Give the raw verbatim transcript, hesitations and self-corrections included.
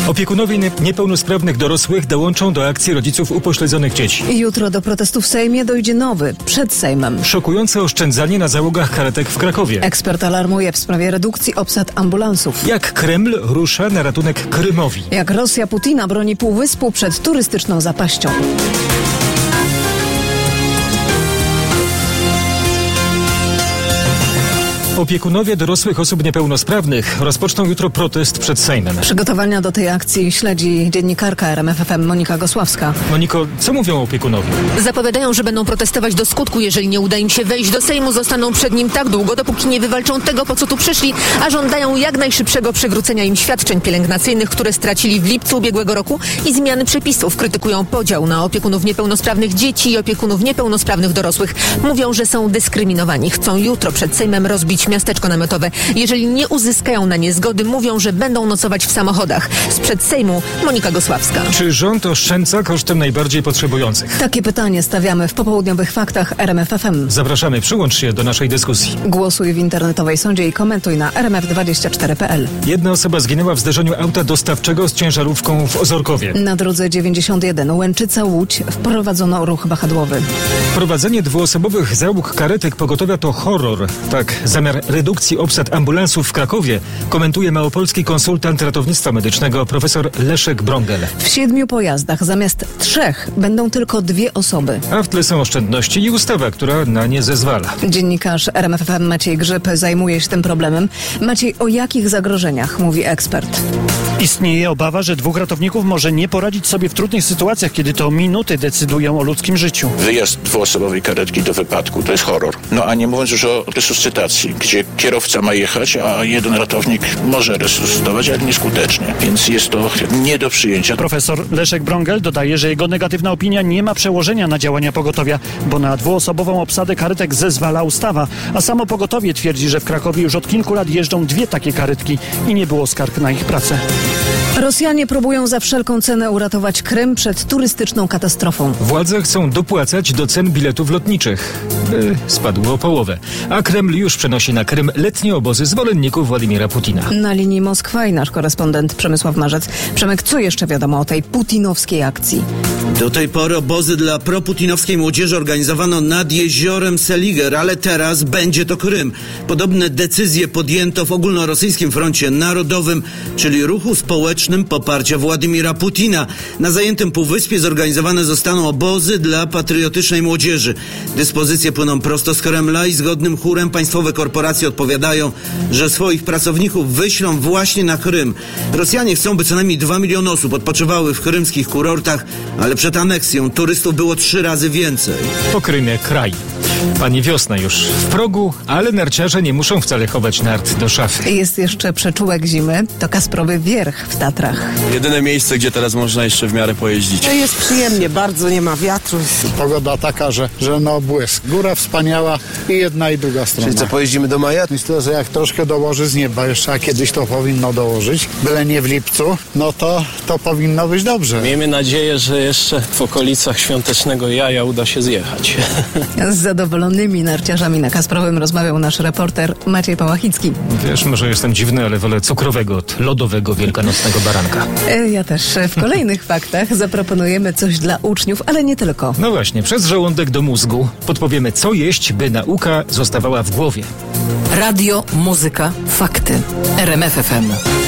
Opiekunowie niepełnosprawnych dorosłych dołączą do akcji rodziców upośledzonych dzieci. Jutro do protestu w Sejmie dojdzie nowy, przed Sejmem. Szokujące oszczędzanie na załogach karetek w Krakowie. Ekspert alarmuje w sprawie redukcji obsad ambulansów. Jak Kreml rusza na ratunek Krymowi. Jak Rosja Putina broni Półwyspu przed turystyczną zapaścią. Opiekunowie dorosłych osób niepełnosprawnych rozpoczną jutro protest przed Sejmem. Przygotowania do tej akcji śledzi dziennikarka R M F F M Monika Gosławska. Moniko, co mówią opiekunowie? Zapowiadają, że będą protestować do skutku. Jeżeli nie uda im się wejść do Sejmu, zostaną przed nim tak długo, dopóki nie wywalczą tego, po co tu przyszli, a żądają jak najszybszego przywrócenia im świadczeń pielęgnacyjnych, które stracili w lipcu ubiegłego roku, i zmiany przepisów. Krytykują podział na opiekunów niepełnosprawnych dzieci i opiekunów niepełnosprawnych dorosłych. Mówią, że są dyskryminowani. Chcą jutro przed Sejmem rozbić miasteczko namiotowe. Jeżeli nie uzyskają na nie zgody, mówią, że będą nocować w samochodach. Sprzed Sejmu Monika Gosławska. Czy rząd oszczędza kosztem najbardziej potrzebujących? Takie pytanie stawiamy w popołudniowych faktach R M F F M. Zapraszamy, przyłącz się do naszej dyskusji. Głosuj w internetowej sądzie i komentuj na r m f dwadzieścia cztery kropka p l. Jedna osoba zginęła w zderzeniu auta dostawczego z ciężarówką w Ozorkowie. Na drodze dziewięćdziesiąt jeden Łęczyca-Łódź wprowadzono ruch wahadłowy. Prowadzenie dwuosobowych załóg karetek pogotowia to horror. Tak, zamiar redukcji obsad ambulansów w Krakowie komentuje małopolski konsultant ratownictwa medycznego profesor Leszek Brągel. W siedmiu pojazdach zamiast trzech będą tylko dwie osoby. A w tle są oszczędności i ustawa, która na nie zezwala. Dziennikarz R M F F M Maciej Grzyb zajmuje się tym problemem. Maciej, o jakich zagrożeniach mówi ekspert? Istnieje obawa, że dwóch ratowników może nie poradzić sobie w trudnych sytuacjach, kiedy to minuty decydują o ludzkim życiu. Wyjazd dwuosobowej karetki do wypadku to jest horror. No a nie mówiąc już o resuscytacji, gdzie kierowca ma jechać, a jeden ratownik może resuscytować, ale nieskutecznie. Więc jest to nie do przyjęcia. Profesor Leszek Brągel dodaje, że jego negatywna opinia nie ma przełożenia na działania pogotowia, bo na dwuosobową obsadę karetek zezwala ustawa, a samo pogotowie twierdzi, że w Krakowie już od kilku lat jeżdżą dwie takie karetki i nie było skarg na ich pracę. Rosjanie próbują za wszelką cenę uratować Krym przed turystyczną katastrofą. Władze chcą dopłacać do cen biletów lotniczych, by spadło o połowę. A Kreml już przenosi na Krym letnie obozy zwolenników Władimira Putina. Na linii Moskwa i nasz korespondent Przemysław Marzec. Przemek, co jeszcze wiadomo o tej putinowskiej akcji? Do tej pory obozy dla proputinowskiej młodzieży organizowano nad jeziorem Seliger, ale teraz będzie to Krym. Podobne decyzje podjęto w ogólnorosyjskim froncie narodowym, czyli ruchu społecznym poparcia Władimira Putina. Na zajętym półwyspie zorganizowane zostaną obozy dla patriotycznej młodzieży. Dyspozycje płyną prosto z Kremla i zgodnym chórem państwowe korporacje odpowiadają, że swoich pracowników wyślą właśnie na Krym. Rosjanie chcą, by co najmniej dwa miliony osób odpoczywały w krymskich kurortach, ale przed aneksją turystów było trzy razy więcej. Po Krymie kraj. Pani wiosna już w progu, ale narciarze nie muszą wcale chować nart do szafy. Jest jeszcze przyczółek zimy, to Kasprowy Wierch w Tatrach. Jedyne miejsce, gdzie teraz można jeszcze w miarę pojeździć. Jest przyjemnie, bardzo nie ma wiatru. Pogoda taka, że, że no błysk. Góra wspaniała i jedna i druga strona. Czyli co, pojeździmy do maja? Myślę, że jak troszkę dołoży z nieba, jeszcze a kiedyś to powinno dołożyć, byle nie w lipcu, no to, to powinno być dobrze. Miejmy nadzieję, że jeszcze w okolicach świątecznego jaja uda się zjechać. Z zadowolonymi narciarzami na Kasprowym rozmawiał nasz reporter Maciej Pałachicki. Wiesz, może jestem dziwny, ale wolę cukrowego od lodowego wielkanocnego baranka. Ja też. W kolejnych faktach zaproponujemy coś dla uczniów, ale nie tylko. No właśnie, przez żołądek do mózgu podpowiemy, co jeść, by nauka zostawała w głowie. Radio, muzyka, fakty. R M F F M.